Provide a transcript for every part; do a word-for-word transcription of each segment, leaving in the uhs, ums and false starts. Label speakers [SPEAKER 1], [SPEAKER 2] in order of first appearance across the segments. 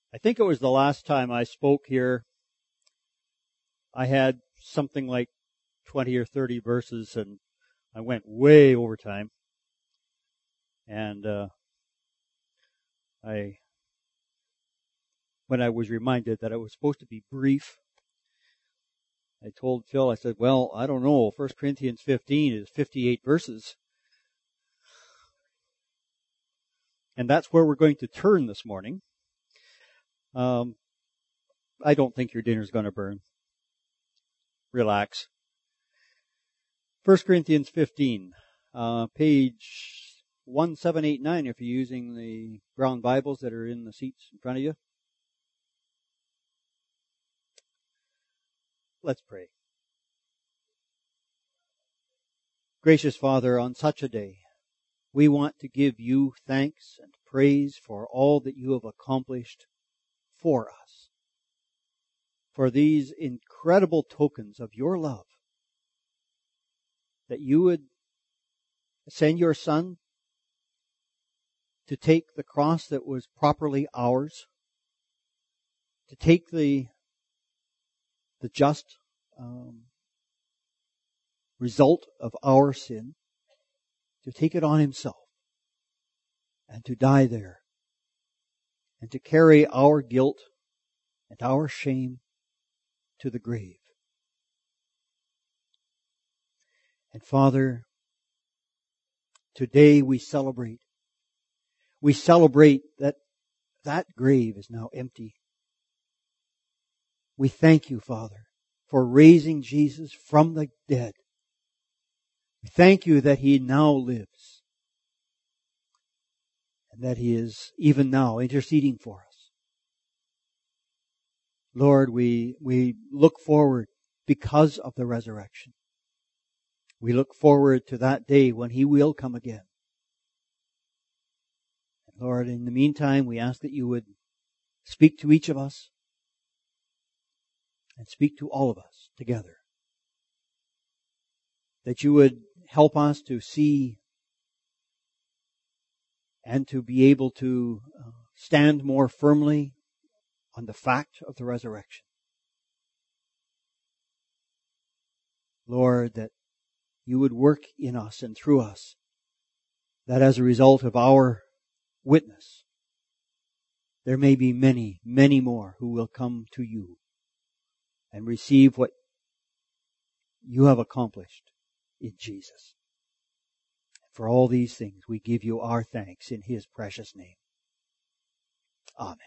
[SPEAKER 1] I think it was the last time I spoke here, I had something like twenty or thirty verses, and I went way over time. And uh, I, when I was reminded that it was supposed to be brief, I told Phil, I said, well, I don't know, First Corinthians fifteen is fifty-eight verses. And that's where we're going to turn this morning. Um, I don't think your dinner's going to burn. Relax. First Corinthians fifteen, uh, page one seven eight nine if you're using the brown Bibles that are in the seats in front of you. Let's pray. Gracious Father, on such a day, we want to give you thanks and praise for all that you have accomplished for us, for these incredible tokens of your love, that you would send your Son to take the cross that was properly ours, to take the the just um, result of our sin, to take it on himself, and to die there, and to carry our guilt and our shame to the grave. And Father, today we celebrate. We celebrate that that grave is now empty. We thank you, Father, for raising Jesus from the dead. We thank you that he now lives, and that he is even now interceding for us. Lord, we, we look forward because of the resurrection. We look forward to that day when he will come again. And Lord, in the meantime, we ask that you would speak to each of us and speak to all of us together. That you would help us to see and to be able to stand more firmly on the fact of the resurrection. Lord, that you would work in us and through us, that as a result of our witness, there may be many, many more who will come to you and receive what you have accomplished in Jesus. For all these things, we give you our thanks in his precious name. Amen.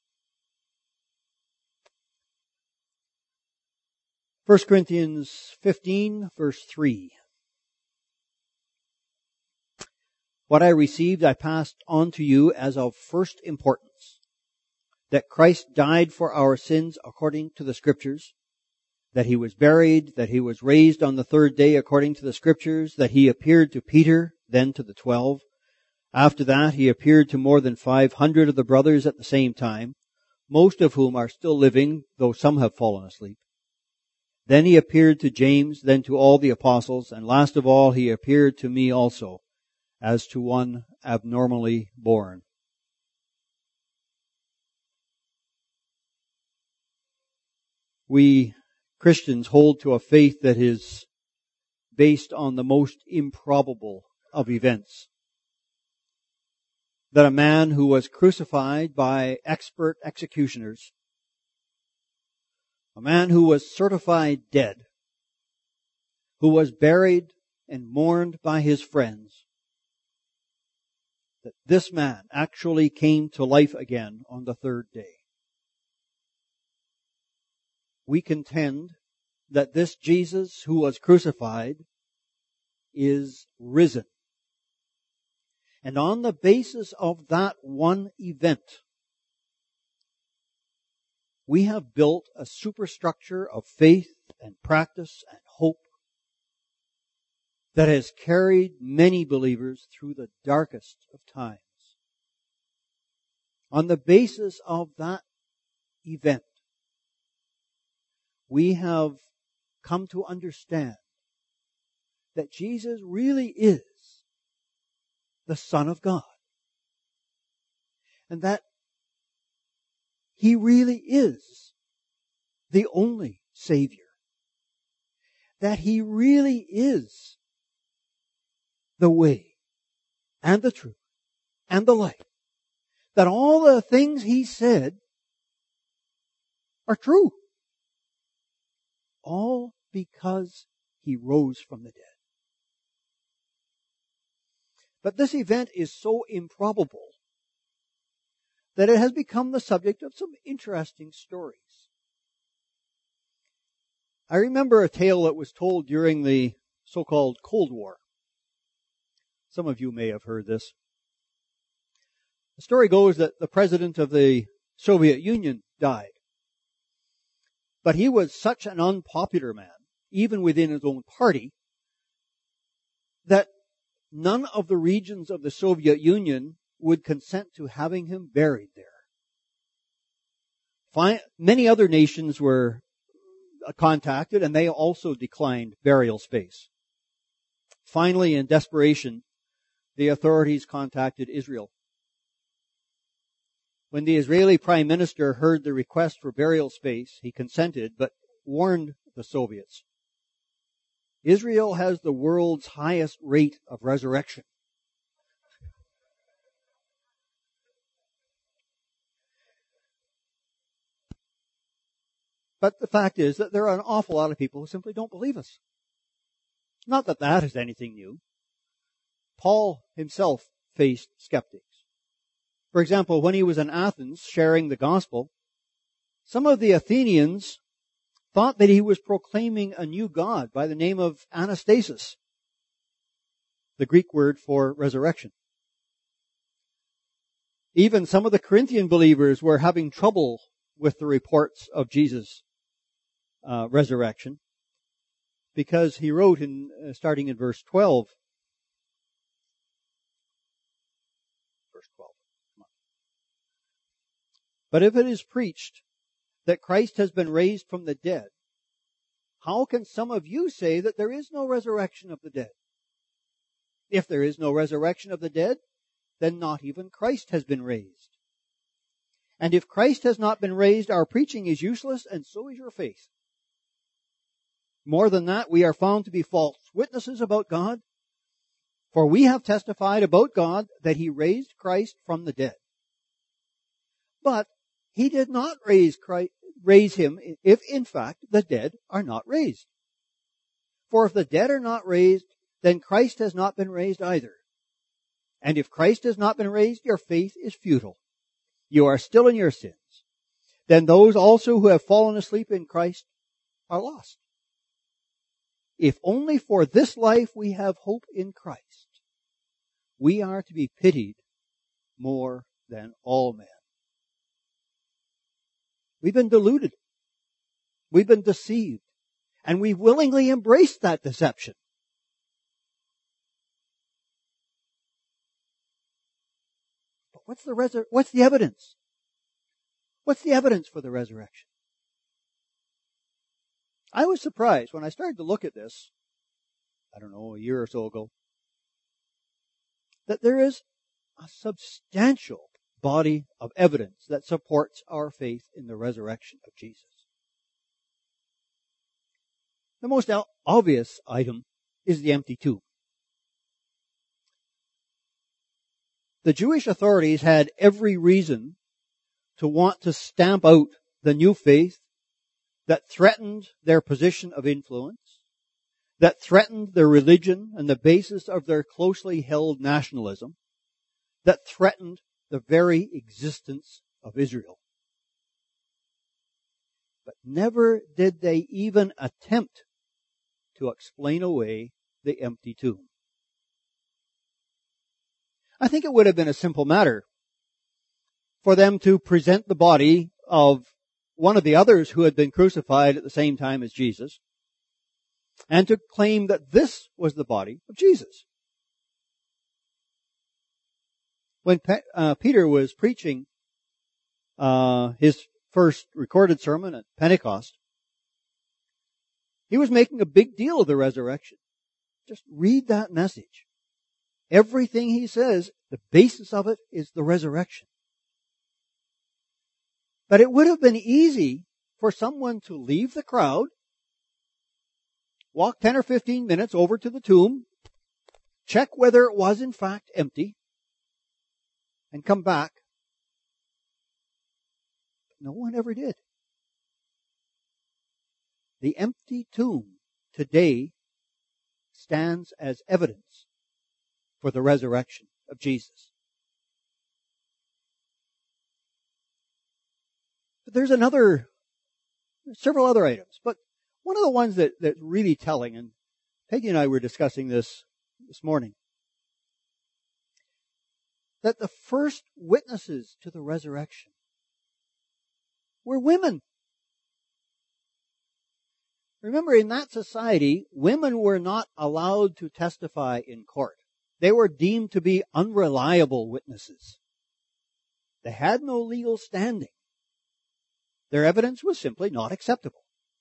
[SPEAKER 1] First Corinthians fifteen, verse three. What I received I passed on to you as of first importance, that Christ died for our sins according to the Scriptures, that he was buried, that he was raised on the third day according to the Scriptures, that he appeared to Peter, then to the twelve. After that he appeared to more than five hundred of the brothers at the same time, most of whom are still living, though some have fallen asleep. Then he appeared to James, then to all the apostles, and last of all he appeared to me also, as to one abnormally born. We Christians hold to a faith that is based on the most improbable of events. That a man who was crucified by expert executioners, a man who was certified dead, who was buried and mourned by his friends, that this man actually came to life again on the third day. We contend that this Jesus who was crucified is risen. And on the basis of that one event, we have built a superstructure of faith and practice and hope that has carried many believers through the darkest of times. On the basis of that event, we have come to understand that Jesus really is the Son of God. And that He really is the only Savior. That He really is the way and the truth and the life. That all the things He said are true. All because He rose from the dead. But this event is so improbable that it has become the subject of some interesting stories. I remember a tale that was told during the so-called Cold War. Some of you may have heard this. The story goes that the president of the Soviet Union died. But he was such an unpopular man, even within his own party, that none of the regions of the Soviet Union would consent to having him buried there. Many other nations were contacted, and they also declined burial space. Finally, in desperation, the authorities contacted Israel. When the Israeli Prime Minister heard the request for burial space, he consented, but warned the Soviets. Israel has the world's highest rate of resurrection. But the fact is that there are an awful lot of people who simply don't believe us. Not that that is anything new. Paul himself faced skeptics. For example, when he was in Athens sharing the gospel, some of the Athenians thought that he was proclaiming a new god by the name of Anastasis, the Greek word for resurrection. Even some of the Corinthian believers were having trouble with the reports of Jesus' uh, resurrection, because he wrote in uh, starting in verse twelve. Verse twelve. Come on. But if it is preached that Christ has been raised from the dead, how can some of you say that there is no resurrection of the dead? If there is no resurrection of the dead, then not even Christ has been raised. And if Christ has not been raised, our preaching is useless, and so is your faith. More than that, we are found to be false witnesses about God, for we have testified about God that He raised Christ from the dead. But He did not raise Christ, raise Him if in fact the dead are not raised. For if the dead are not raised, then Christ has not been raised either. And if Christ has not been raised, your faith is futile. You are still in your sins. Then those also who have fallen asleep in Christ are lost. If only for this life we have hope in Christ, we are to be pitied more than all men. We've been deluded. We've been deceived. And we willingly embraced that deception. But what's the resur- what's the evidence? What's the evidence for the resurrection? I was surprised when I started to look at this, I don't know, a year or so ago, that there is a substantial body of evidence that supports our faith in the resurrection of Jesus. The most obvious item is the empty tomb. The Jewish authorities had every reason to want to stamp out the new faith that threatened their position of influence, that threatened their religion and the basis of their closely held nationalism, that threatened the very existence of Israel. But never did they even attempt to explain away the empty tomb. I think it would have been a simple matter for them to present the body of one of the others who had been crucified at the same time as Jesus, and to claim that this was the body of Jesus. When Pe- uh, Peter was preaching uh, his first recorded sermon at Pentecost, he was making a big deal of the resurrection. Just read that message. Everything he says, the basis of it is the resurrection. But it would have been easy for someone to leave the crowd, walk ten or fifteen minutes over to the tomb, check whether it was in fact empty, and come back. No one ever did. The empty tomb today stands as evidence for the resurrection of Jesus. But there's another, several other items, but one of the ones that, that's really telling, and Peggy and I were discussing this this morning, that the first witnesses to the resurrection were women. Remember, in that society, women were not allowed to testify in court. They were deemed to be unreliable witnesses. They had no legal standing. Their evidence was simply not acceptable.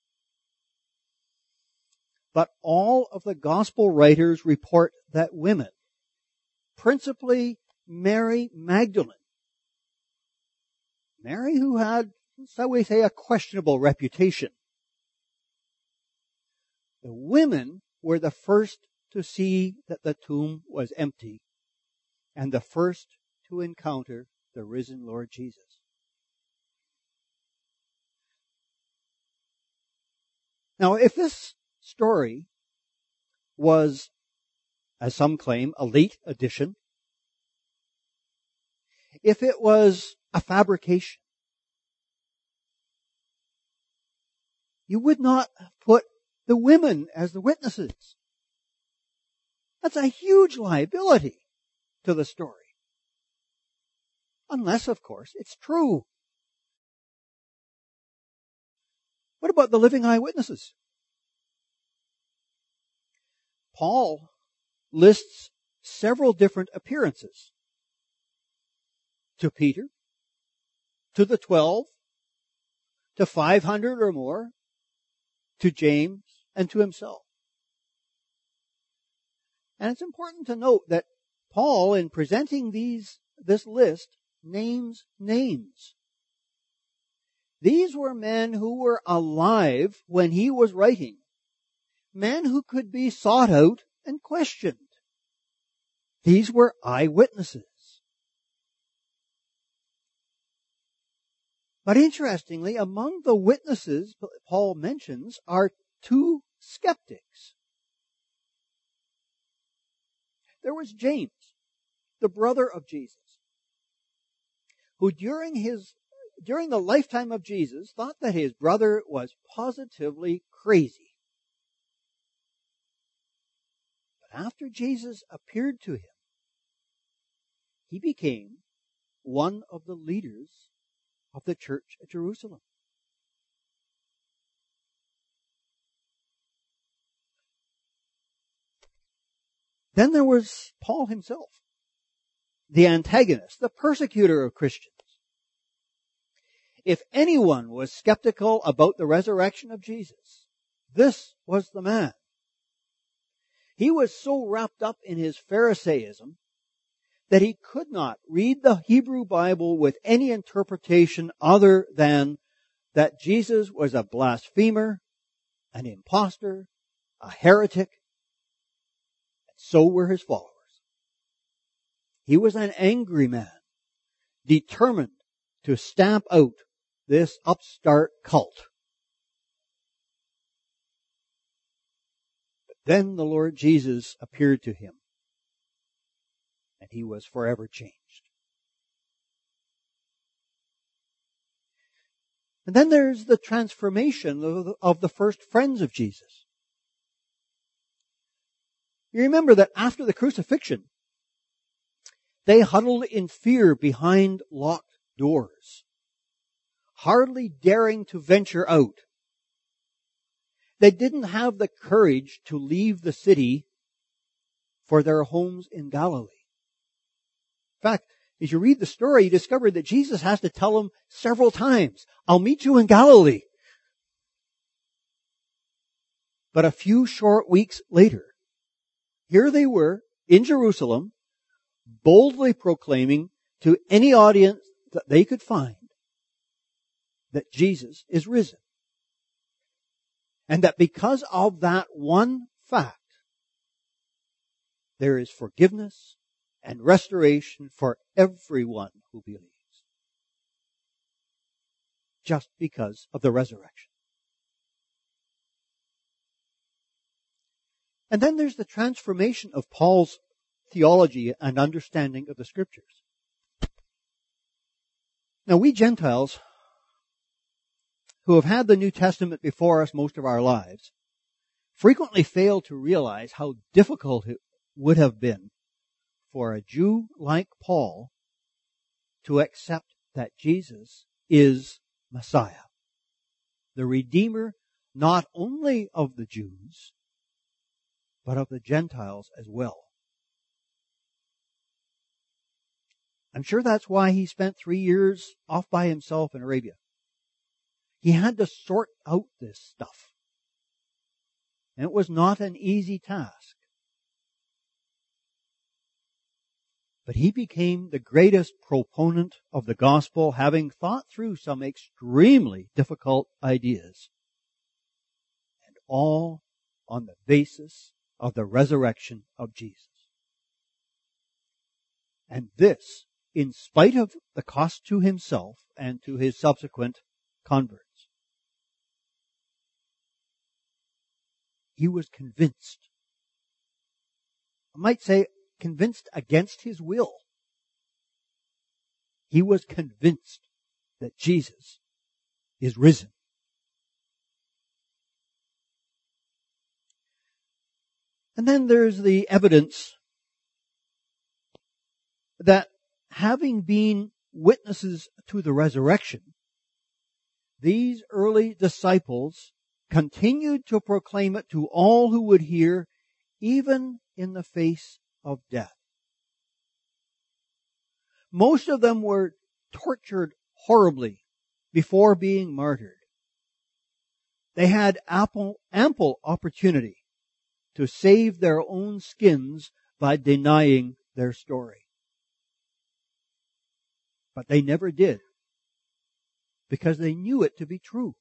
[SPEAKER 1] But all of the gospel writers report that women, principally Mary Magdalene, Mary who had, shall we say, a questionable reputation, the women were the first to see that the tomb was empty and the first to encounter the risen Lord Jesus. Now, if this story was, as some claim, a late addition, if it was a fabrication, you would not put the women as the witnesses. That's a huge liability to the story. Unless, of course, it's true. What about the living eyewitnesses? Paul lists several different appearances to Peter, to the twelve, to five hundred or more, to James, and to himself. And it's important to note that Paul, in presenting these, this list, names names. These were men who were alive when he was writing. Men who could be sought out and questioned. These were eyewitnesses. But interestingly, among the witnesses Paul mentions are two skeptics. There was James, the brother of Jesus, who during his during the lifetime of Jesus thought that his brother was positively crazy. But after Jesus appeared to him, he became one of the leaders of the church at Jerusalem. Then there was Paul himself, the antagonist, the persecutor of Christians. If anyone was skeptical about the resurrection of Jesus, this was the man. He was so wrapped up in his Pharisaism that he could not read the Hebrew Bible with any interpretation other than that Jesus was a blasphemer, an impostor, a heretic, and so were his followers. He was an angry man, determined to stamp out this upstart cult. But then the Lord Jesus appeared to him, and he was forever changed. And then there's the transformation of the, of the first friends of Jesus. You remember that after the crucifixion, they huddled in fear behind locked doors, hardly daring to venture out. They didn't have the courage to leave the city for their homes in Galilee. In fact, as you read the story, you discover that Jesus has to tell them several times, I'll meet you in Galilee. But a few short weeks later, here they were in Jerusalem, boldly proclaiming to any audience that they could find that Jesus is risen. And that because of that one fact, there is forgiveness and restoration for everyone who believes. Just because of the resurrection. And then there's the transformation of Paul's theology and understanding of the Scriptures. Now we Gentiles, who have had the New Testament before us most of our lives, frequently fail to realize how difficult it would have been for a Jew like Paul to accept that Jesus is Messiah, the Redeemer not only of the Jews, but of the Gentiles as well. I'm sure that's why he spent three years off by himself in Arabia. He had to sort out this stuff. And it was not an easy task. But he became the greatest proponent of the gospel, having thought through some extremely difficult ideas. And all on the basis of the resurrection of Jesus. And this, in spite of the cost to himself and to his subsequent converts. He was convinced. I might say convinced against his will. He was convinced that Jesus is risen. And then there's the evidence that having been witnesses to the resurrection, these early disciples continued to proclaim it to all who would hear, even in the face of death. Most of them were tortured horribly before being martyred. They had ample, ample opportunity to save their own skins by denying their story. But they never did, because they knew it to be true.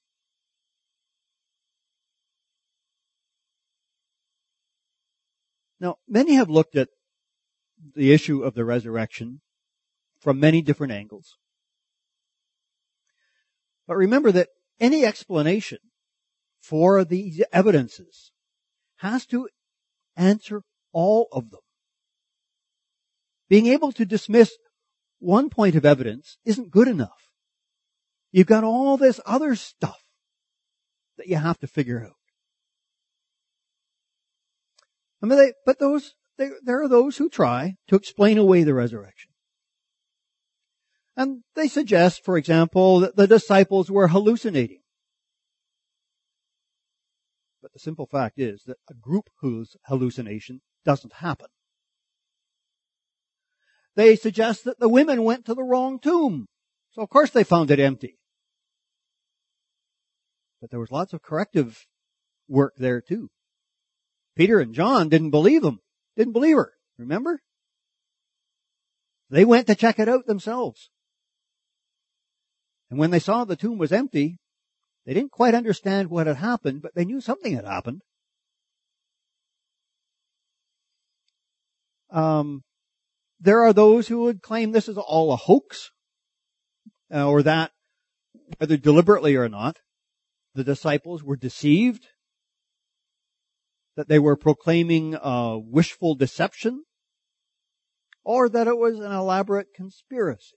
[SPEAKER 1] Now, many have looked at the issue of the resurrection from many different angles. But remember that any explanation for these evidences has to answer all of them. Being able to dismiss one point of evidence isn't good enough. You've got all this other stuff that you have to figure out. I mean, they, but those, they, there are those who try to explain away the resurrection. And they suggest, for example, that the disciples were hallucinating. But the simple fact is that a group whose hallucination doesn't happen. They suggest that the women went to the wrong tomb. So of course they found it empty. But there was lots of corrective work there too. Peter and John didn't believe them. Didn't believe her. Remember? They went to check it out themselves. And when they saw the tomb was empty, they didn't quite understand what had happened, but they knew something had happened. Um, there are those who would claim this is all a hoax, uh, or that, whether deliberately or not, the disciples were deceived, that they were proclaiming uh, wishful deception, or that it was an elaborate conspiracy.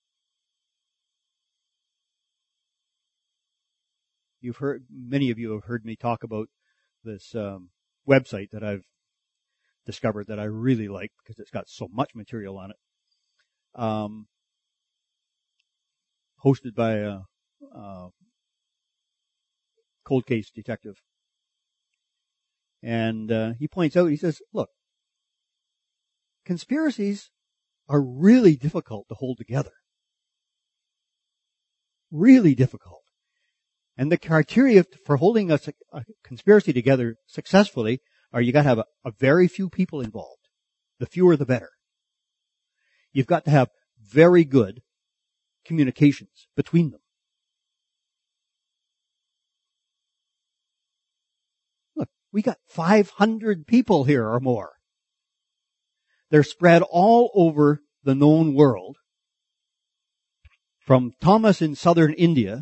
[SPEAKER 1] You've heard, many of you have heard me talk about this um, website that I've discovered that I really like because it's got so much material on it. Um, hosted by a, a cold case detective. And uh, he points out, he says, look, conspiracies are really difficult to hold together. Really difficult. And the criteria for holding a, a conspiracy together successfully are you got to have a, a very few people involved. The fewer the better. You've got to have very good communications between them. We got five hundred people here or more. They're spread all over the known world. From Thomas in southern India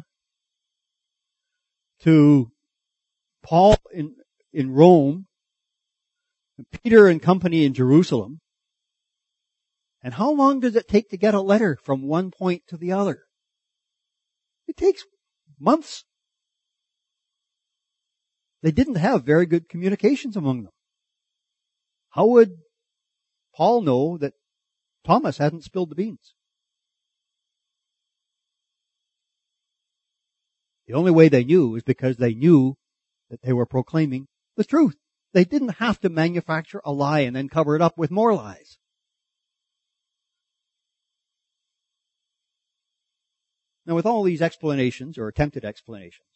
[SPEAKER 1] to Paul in, in Rome, Peter and company in Jerusalem. And how long does it take to get a letter from one point to the other? It takes months. They didn't have very good communications among them. How would Paul know that Thomas hadn't spilled the beans? The only way they knew is because they knew that they were proclaiming the truth. They didn't have to manufacture a lie and then cover it up with more lies. Now, with all these explanations, or attempted explanations,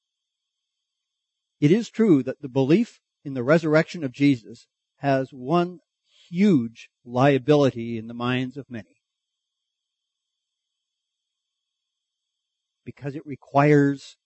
[SPEAKER 1] it is true that the belief in the resurrection of Jesus has one huge liability in the minds of many. Because it requires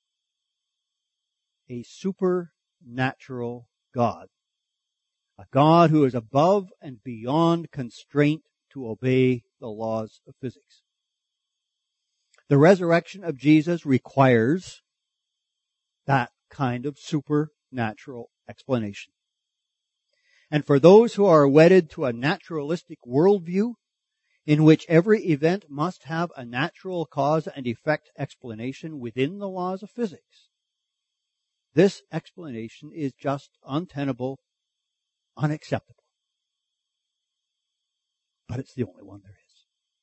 [SPEAKER 1] a supernatural God. A God who is above and beyond constraint to obey the laws of physics. The resurrection of Jesus requires that kind of supernatural explanation. And for those who are wedded to a naturalistic worldview, in which every event must have a natural cause and effect explanation within the laws of physics, this explanation is just untenable, unacceptable. But it's the only one there is.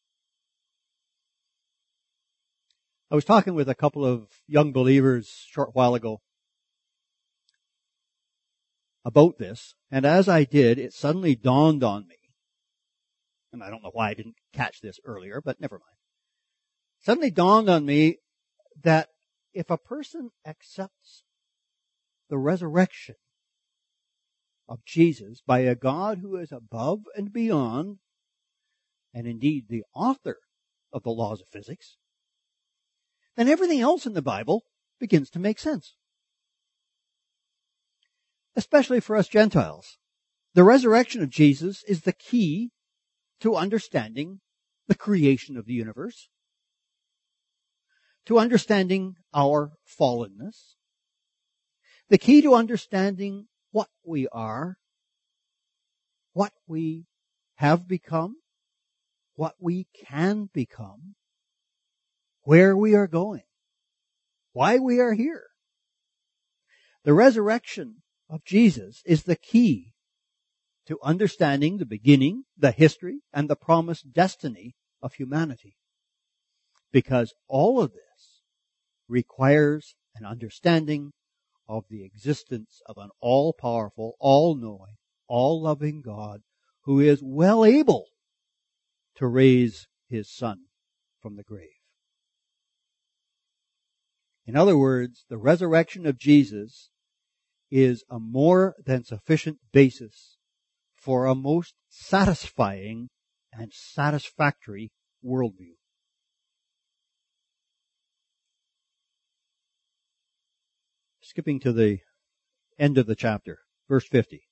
[SPEAKER 1] I was talking with a couple of young believers a short while ago about this, and as I did, it suddenly dawned on me, and I don't know why I didn't catch this earlier, but never mind. It suddenly dawned on me that if a person accepts the resurrection of Jesus by a God who is above and beyond, and indeed the author of the laws of physics, then everything else in the Bible begins to make sense. Especially for us Gentiles. The resurrection of Jesus is the key to understanding the creation of the universe, to understanding our fallenness, the key to understanding what we are, what we have become, what we can become, where we are going, why we are here. The resurrection of Jesus is the key to understanding the beginning, the history, and the promised destiny of humanity. Because all of this requires an understanding of the existence of an all-powerful, all-knowing, all-loving God who is well able to raise his Son from the grave. In other words, the resurrection of Jesus is a more than sufficient basis for a most satisfying and satisfactory worldview. Skipping to the end of the chapter, verse fifty.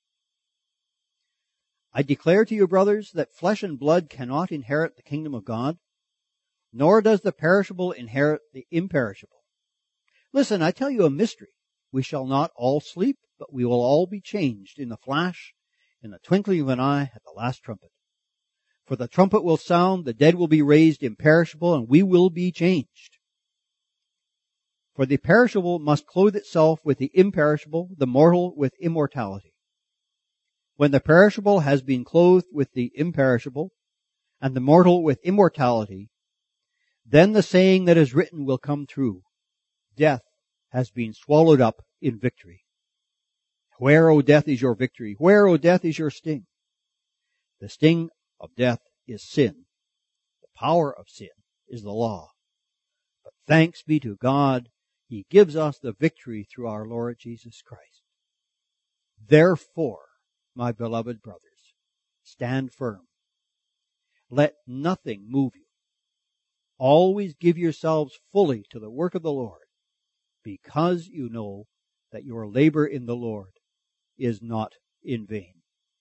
[SPEAKER 1] I declare to you, brothers, that flesh and blood cannot inherit the kingdom of God, nor does the perishable inherit the imperishable. Listen, I tell you a mystery. We shall not all sleep, but we will all be changed in the flash, in the twinkling of an eye, at the last trumpet. For the trumpet will sound, the dead will be raised imperishable, and we will be changed. For the perishable must clothe itself with the imperishable, the mortal with immortality. When the perishable has been clothed with the imperishable, and the mortal with immortality, then the saying that is written will come true. Death has been swallowed up in victory. Where, O death, is your victory? Where, O death, is your sting? The sting of death is sin. The power of sin is the law. But thanks be to God, He gives us the victory through our Lord Jesus Christ. Therefore, my beloved brothers, stand firm. Let nothing move you. Always give yourselves fully to the work of the Lord, because you know that your labor in the Lord is not in vain.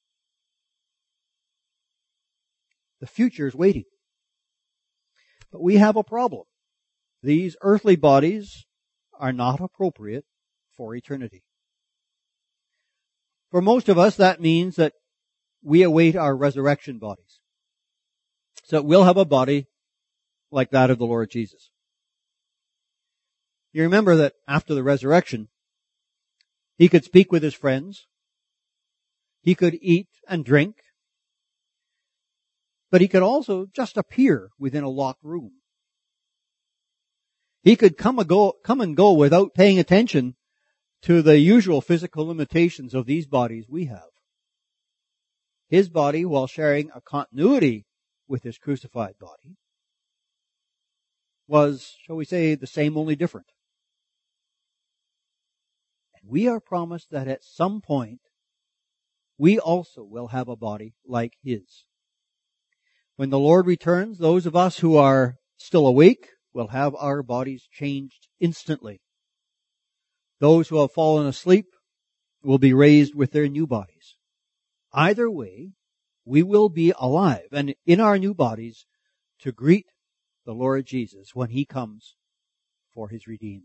[SPEAKER 1] The future is waiting. But we have a problem. These earthly bodies are not appropriate for eternity. For most of us, that means that we await our resurrection bodies. So we'll have a body like that of the Lord Jesus. You remember that after the resurrection, he could speak with his friends. He could eat and drink. But he could also just appear within a locked room. He could come and go, come and go without paying attention to the usual physical limitations of these bodies we have. His body, while sharing a continuity with his crucified body, was, shall we say, the same, only different. And we are promised that at some point, we also will have a body like his. When the Lord returns, those of us who are still awake will have our bodies changed instantly. Those who have fallen asleep will be raised with their new bodies. Either way, we will be alive and in our new bodies to greet the Lord Jesus when he comes for his redeemed.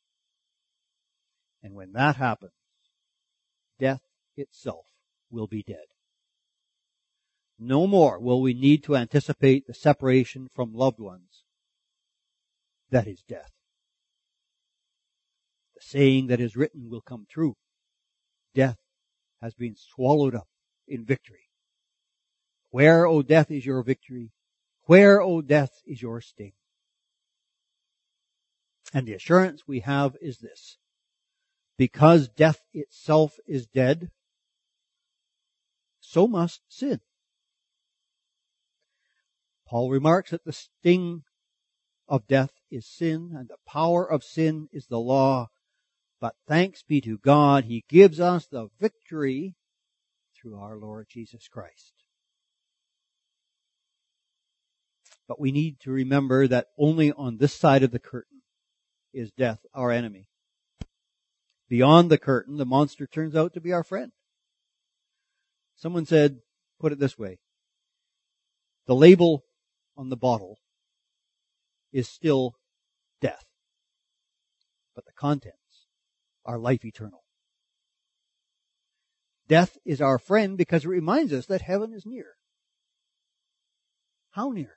[SPEAKER 1] And when that happens, death itself will be dead. No more will we need to anticipate the separation from loved ones. That is death. The saying that is written will come true. Death has been swallowed up in victory. Where, O death, is your victory? Where, O death, is your sting? And the assurance we have is this. Because death itself is dead, so must sin. Paul remarks that the sting of death is sin, and the power of sin is the law. But thanks be to God, he gives us the victory through our Lord Jesus Christ. But we need to remember that only on this side of the curtain is death our enemy. Beyond the curtain, the monster turns out to be our friend. Someone said, put it this way, the label on the bottle is still death, but the contents are life eternal. Death is our friend because it reminds us that heaven is near. How near?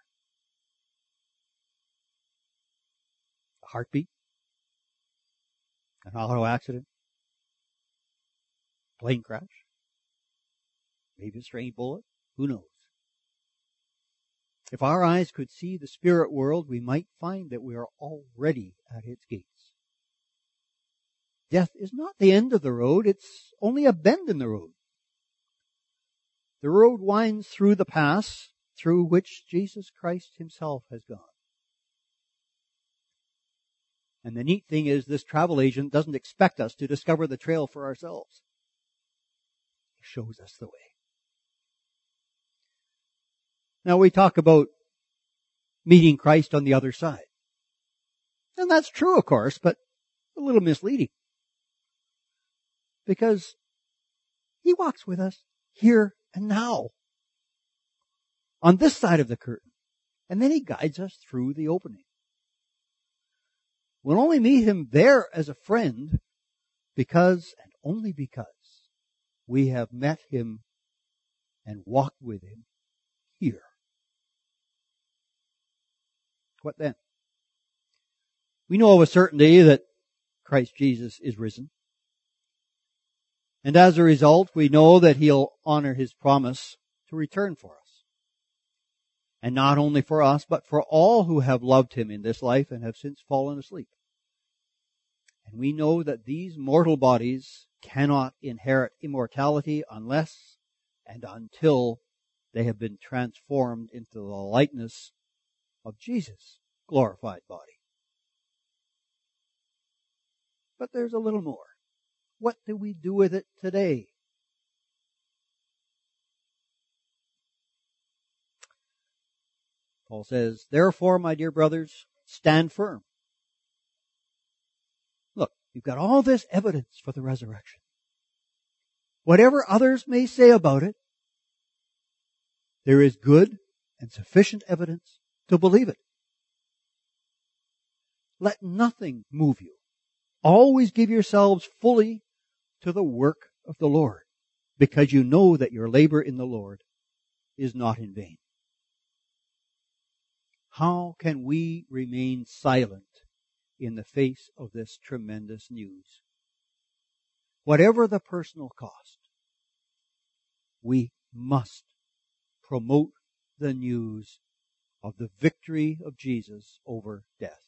[SPEAKER 1] A heartbeat? An auto accident? Plane crash? Maybe a stray bullet? Who knows? If our eyes could see the spirit world, we might find that we are already at its gates. Death is not the end of the road, it's only a bend in the road. The road winds through the pass through which Jesus Christ himself has gone. And the neat thing is this travel agent doesn't expect us to discover the trail for ourselves. He shows us the way. Now we talk about meeting Christ on the other side. And that's true, of course, but a little misleading. Because he walks with us here and now. On this side of the curtain. And then he guides us through the opening. We'll only meet him there as a friend because, and only because, we have met him and walked with him here. What then? We know of a certainty that Christ Jesus is risen. And as a result, we know that he'll honor his promise to return for us. And not only for us, but for all who have loved him in this life and have since fallen asleep. And we know that these mortal bodies cannot inherit immortality unless and until they have been transformed into the likeness of Jesus' glorified body. But there's a little more. What do we do with it today? Paul says, therefore, my dear brothers, stand firm. Look, you've got all this evidence for the resurrection. Whatever others may say about it, there is good and sufficient evidence to believe it. Let nothing move you. Always give yourselves fully to the work of the Lord, because you know that your labor in the Lord is not in vain. How can we remain silent in the face of this tremendous news? Whatever the personal cost, we must promote the news of the victory of Jesus over death.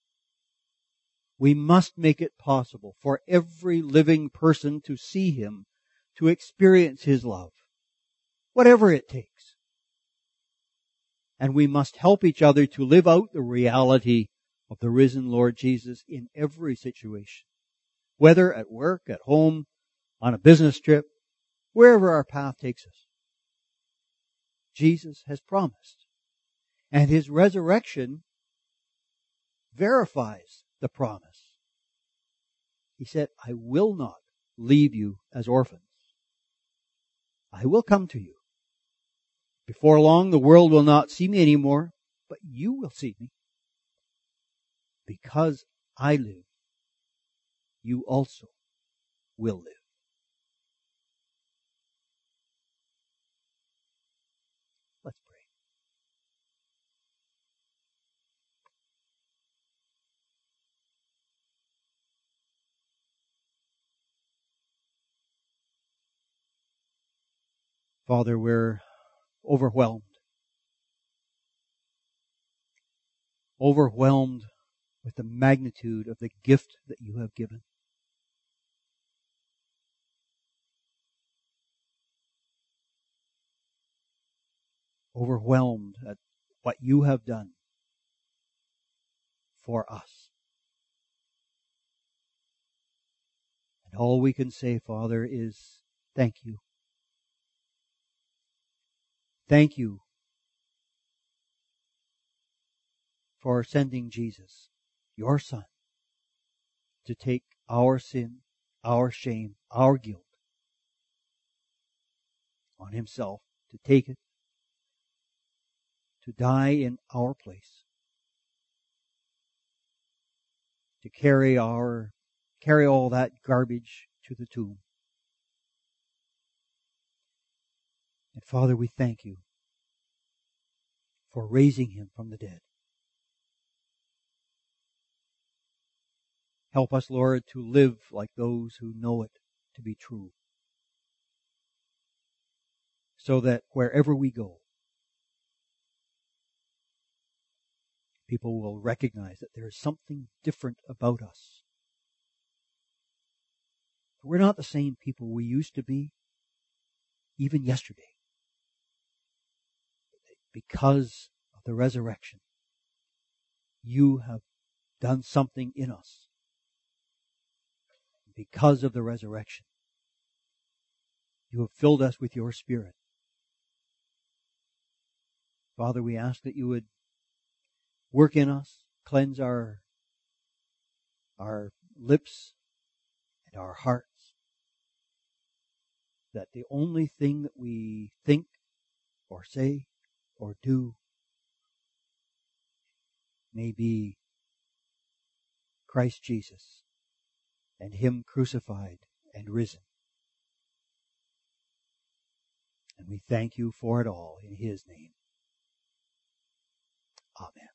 [SPEAKER 1] We must make it possible for every living person to see Him, to experience His love, whatever it takes. And we must help each other to live out the reality of the risen Lord Jesus in every situation, whether at work, at home, on a business trip, wherever our path takes us. Jesus has promised, and His resurrection verifies the promise. He said, I will not leave you as orphans. I will come to you. Before long, the world will not see me anymore, but you will see me. Because I live, you also will live. Let's pray. Father, we're overwhelmed. Overwhelmed with the magnitude of the gift that you have given. Overwhelmed at what you have done for us. And all we can say, Father, is thank you. Thank you for sending Jesus, your Son, to take our sin, our shame, our guilt on Himself, to take it, to die in our place, to carry our, carry all that garbage to the tomb. And Father, we thank you for raising Him from the dead. Help us, Lord, to live like those who know it to be true, so that wherever we go, people will recognize that there is something different about us. We're not the same people we used to be, even yesterday. Because of the resurrection, you have done something in us. Because of the resurrection, you have filled us with your Spirit. Father, we ask that you would work in us, cleanse our, our lips and our hearts, that the only thing that we think or say or do may be Christ Jesus and Him crucified and risen. And we thank you for it all in His name. Amen.